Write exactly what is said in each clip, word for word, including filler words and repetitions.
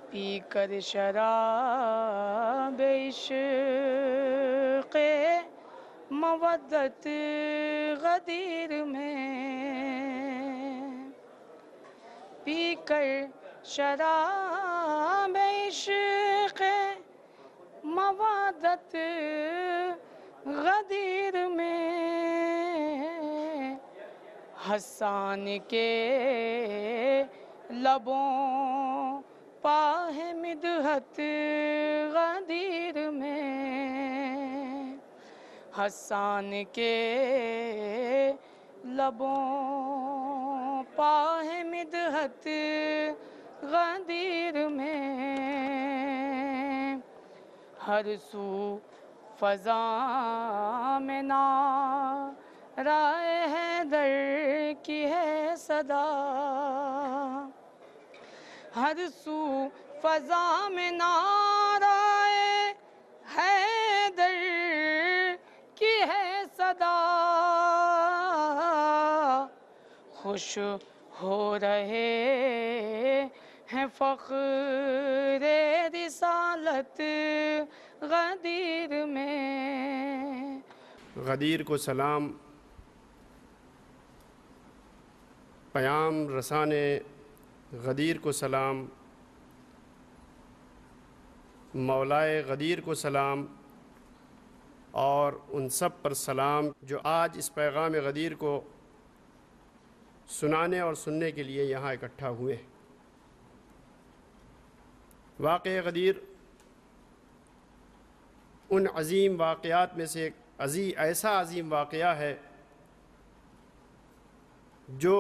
پی کر شراب عشق مودت غدیر میں، پی کر شراب عشق مودت غدیر میں، حسان کے لبوں پا ہے مدحت غدیر میں، حسان کے لبوں پا ہے مدحت غدیر میں، ہر سو فضا میں نعرہ حیدر کی ہے صدا، ہر سو فضا میں نعرہ حیدر کی ہے صدا، خوش ہو رہے ہیں فخر رسالت غدیر میں۔ غدیر کو سلام، پیام رسانے غدیر کو سلام، مولائے غدیر کو سلام، اور ان سب پر سلام جو آج اس پیغام غدیر کو سنانے اور سننے کے لیے یہاں اکٹھا ہوئے ہیں۔ واقعہ غدیر ان عظیم واقعات میں سے ایک عظیم ایسا عظیم واقعہ ہے جو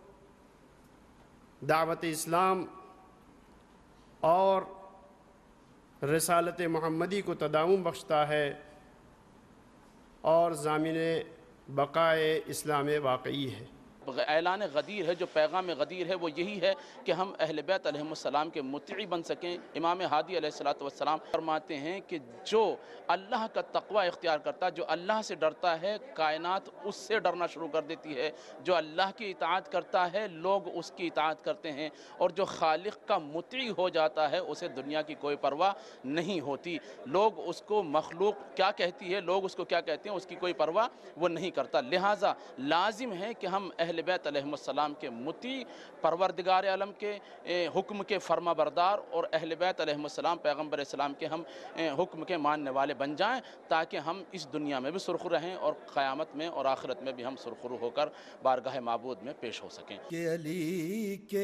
دعوت اسلام اور رسالت محمدی کو تداوم بخشتا ہے اور ضامن بقائے اسلام واقعی ہے۔ اعلان غدیر ہے، جو پیغام غدیر ہے وہ یہی ہے کہ ہم اہل بیت علیہ السلام کے مطیع بن سکیں۔ امام ہادی علیہ السلام فرماتے ہیں کہ جو اللہ کا تقوی اختیار کرتا ہے، جو اللہ سے ڈرتا ہے، کائنات اس سے ڈرنا شروع کر دیتی ہے، جو اللہ کی اطاعت کرتا ہے لوگ اس کی اطاعت کرتے ہیں، اور جو خالق کا مطیع ہو جاتا ہے اسے دنیا کی کوئی پرواہ نہیں ہوتی۔ لوگ اس کو مخلوق کیا کہتی ہے، لوگ اس کو کیا کہتے ہیں، اس کی کوئی پرواہ وہ نہیں کرتا۔ لہٰذا لازم ہے کہ ہم اہل بیت علیہ السلام کے مطیع، پروردگار عالم کے حکم کے فرما بردار، اور اہل بیت علیہ السلام پیغمبر اسلام کے ہم حکم کے ماننے والے بن جائیں، تاکہ ہم اس دنیا میں بھی سرخرو رہیں اور قیامت میں اور آخرت میں بھی ہم سرخرو ہو کر بارگاہ معبود میں پیش ہو سکیں۔ کہ علی کے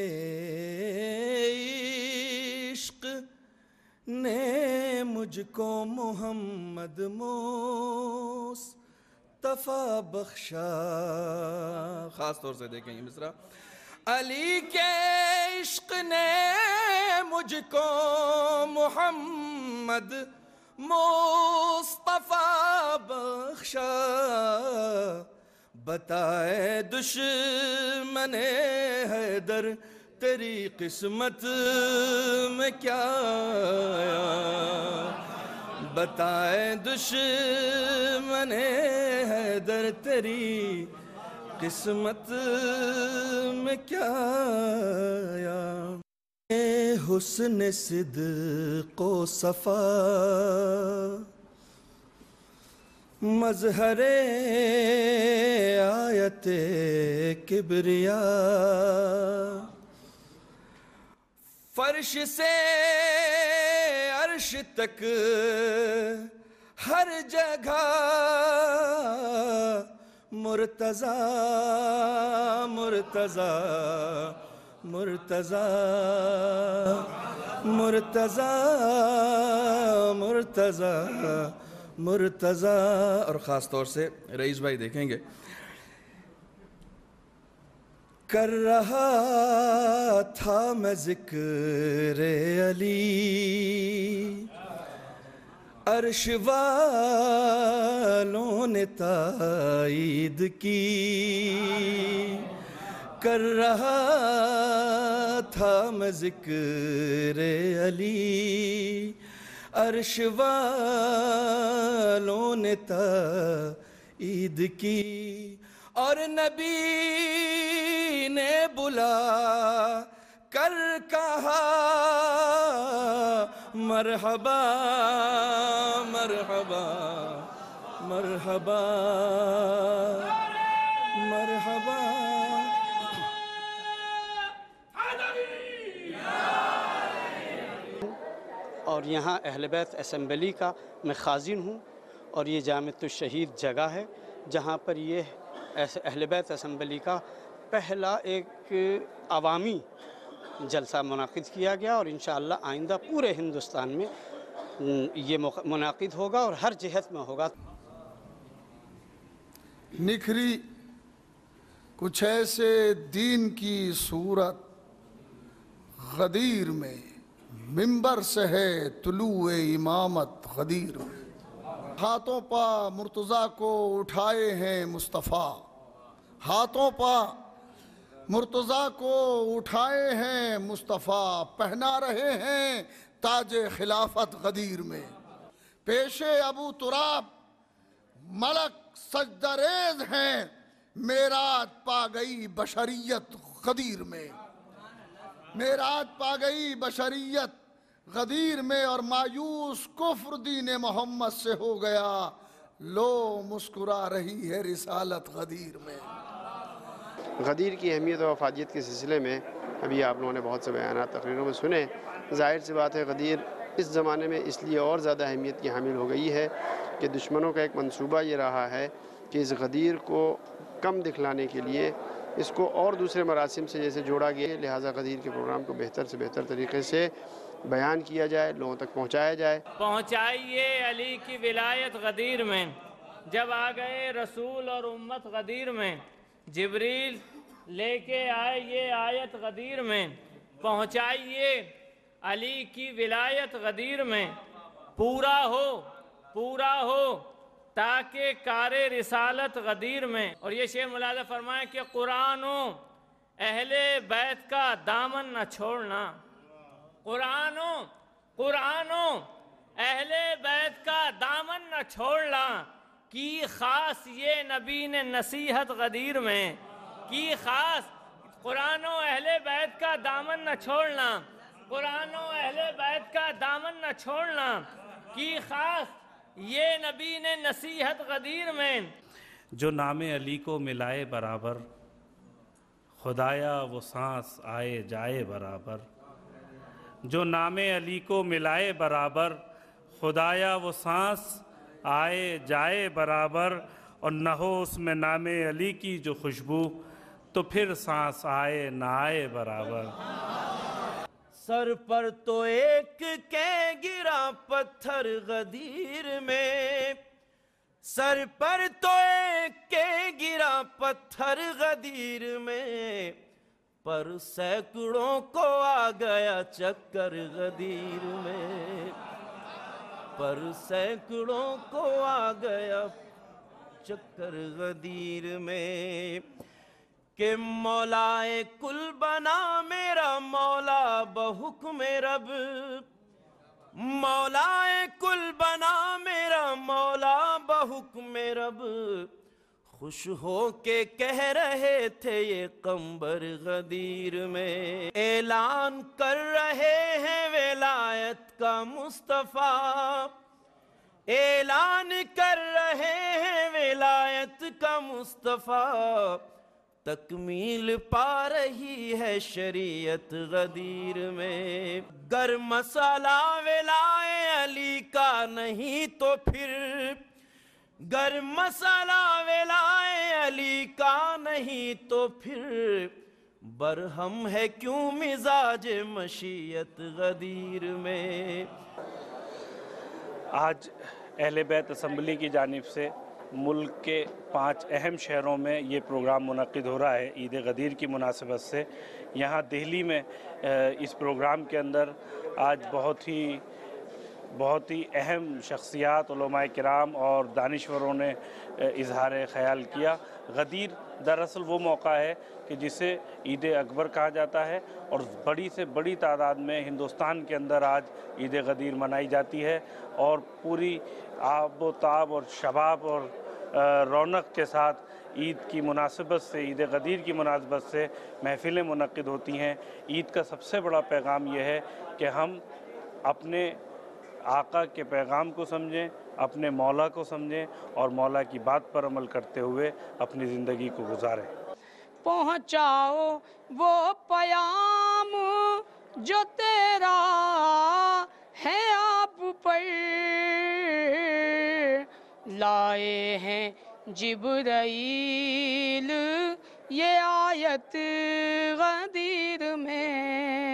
عشق نے مجھ کو محمد مصطفیٰ بخشا، خاص طور سے دیکھیں یہ مصرع، علی کے عشق نے مجھ کو محمد مصطفیٰ بخشا، بتائے دشمن حیدر تیری قسمت میں کیا آیا، بتائے دشمن حیدر تیری قسمت میں کیا آیا، حسن صدق و صفا مظہر آیت کبریاء، فرش سے عرش تک ہر جگہ مرتضی مرتضی مرتضی مرتضی مرتضی مرتضی، اور خاص طور سے رئیس بھائی دیکھیں گے، کر رہا تھا میں ذکر علی، عرش والوں نے تائید کی، کر رہا تھا میں ذکر علی، عرش والوں نے تائید کی، اور نبی نے بلا کر کہا مرحبا مرحبا مرحبا مرحبا. اور یہاں اہل بیت اسمبلی کا میں خازن ہوں، اور یہ جامعۃ الشہید جگہ ہے جہاں پر یہ اہل بیت اسمبلی کا پہلا ایک عوامی جلسہ منعقد کیا گیا، اور انشاءاللہ آئندہ پورے ہندوستان میں یہ منعقد ہوگا اور ہر جہت میں ہوگا. نکھری کچھ ایسے دین کی صورت غدیر میں، منبر سے ہے طلوع امامت غدیر میں. ہاتھوں پا مرتضیٰ کو اٹھائے ہیں مصطفیٰ، ہاتھوں پا مرتضیٰ کو اٹھائے ہیں مصطفیٰ، پہنا رہے ہیں تاج خلافت غدیر میں. پیش ابو تراب ملک سجدہ ریز ہیں، معراج پا گئی بشریت غدیر میں. معراج پا گئی بشریت غدیر میں، اور مایوس کفر دین محمد سے ہو گیا، لو مسکرا رہی ہے رسالت غدیر میں. غدیر کی اہمیت و افادیت کے سلسلے میں ابھی آپ لوگوں نے بہت سے بیانات تقریروں میں سنے. ظاہر سی بات ہے غدیر اس زمانے میں اس لیے اور زیادہ اہمیت کی حامل ہو گئی ہے کہ دشمنوں کا ایک منصوبہ یہ رہا ہے کہ اس غدیر کو کم دکھلانے کے لیے اس کو اور دوسرے مراسم سے جیسے جوڑا گیا، لہٰذا غدیر کے پروگرام کو بہتر سے بہتر طریقے سے بیان کیا جائے، لوگوں تک پہنچایا جائے. پہنچائیے علی کی ولایت غدیر میں. جب آ گئے رسول اور امت غدیر میں، جبریل لے کے آئے یہ آیت غدیر میں. پہنچائیے علی کی ولایت غدیر میں، پورا ہو پورا ہو تاکہ کار رسالت غدیر میں. اور یہ شعر ملاحظہ فرمائیں کہ قرآن و اہل بیت کا دامن نہ چھوڑنا. قرآن و قرآن و اہل بیت کا دامن نہ چھوڑنا، کی خاص یہ نبی نے نصیحت غدیر میں. کی خاص قرآن و اہل بیت کا دامن نہ چھوڑنا، قرآن و اہل بیت کا دامن نہ چھوڑنا، کی خاص یہ نبی نے نصیحت غدیر میں. جو نام علی کو ملائے برابر، خدایا وہ سانس آئے جائے برابر. جو نام علی کو ملائے برابر، خدایا وہ سانس آئے جائے برابر. اور نہ ہو اس میں نام علی کی جو خوشبو، تو پھر سانس آئے نہ آئے برابر. سر پر تو ایک کے گرا پتھر غدیر میں، سر پر تو ایک کے گرا پتھر غدیر میں، پر سینکڑوں کو آ گیا چکر غدیر میں، پر سینکڑوں کو آ گیا چکر غدیر میں. کہ مولائے کل بنا میرا مولا بحکم رب، مولائے کل بنا میرا مولا بحکم رب. خوش ہو کے کہہ رہے تھے یہ قمبر غدیر میں، اعلان کر رہے ہیں ولایت کا مصطفیٰ، اعلان کر رہے ہیں ولایت کا مصطفیٰ. تکمیل پا رہی ہے شریعت غدیر میں. گر مسئلہ ولائے علی کا نہیں تو پھر، گر مسئلہ ولائے علی کا نہیں تو پھر، برہم ہے کیوں مزاج مشیت غدیر میں. آج اہل بیت اسمبلی کی جانب سے ملک کے پانچ اہم شہروں میں یہ پروگرام منعقد ہو رہا ہے عید غدیر کی مناسبت سے. یہاں دہلی میں اس پروگرام کے اندر آج بہت ہی بہت ہی اہم شخصیات، علماء کرام اور دانشوروں نے اظہار خیال کیا. غدیر دراصل وہ موقع ہے کہ جسے عید اکبر کہا جاتا ہے، اور بڑی سے بڑی تعداد میں ہندوستان کے اندر آج عید غدیر منائی جاتی ہے، اور پوری آب و تاب اور شباب اور رونق کے ساتھ عید کی مناسبت سے، عید غدیر کی مناسبت سے محفلیں منعقد ہوتی ہیں. عید کا سب سے بڑا پیغام یہ ہے کہ ہم اپنے आका के पैगाम को समझें, अपने मौला को समझें और मौला की बात पर अमल करते हुए अपनी ज़िंदगी को गुजारें। पहुँचाओ वो पयाम जो तेरा है आप पर, लाए हैं जिब्राइल ये आयत गदीर में।